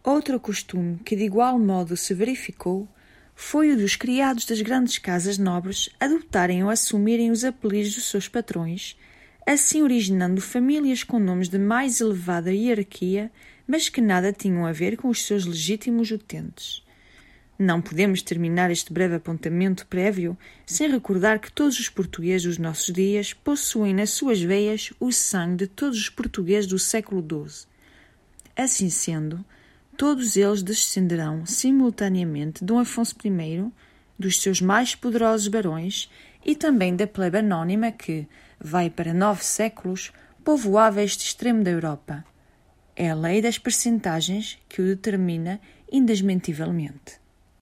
Outro costume que de igual modo se verificou foi o dos criados das grandes casas nobres adotarem ou assumirem os apelidos dos seus patrões, assim originando famílias com nomes de mais elevada hierarquia, mas que nada tinham a ver com os seus legítimos utentes. Não podemos terminar este breve apontamento prévio sem recordar que todos os portugueses dos nossos dias possuem nas suas veias o sangue de todos os portugueses do século XII. Assim sendo, todos eles descenderão simultaneamente Dom Afonso I, dos seus mais poderosos barões e também da plebe anónima que, vai para 9 séculos, povoava este extremo da Europa. É a lei das percentagens que o determina indesmentivelmente.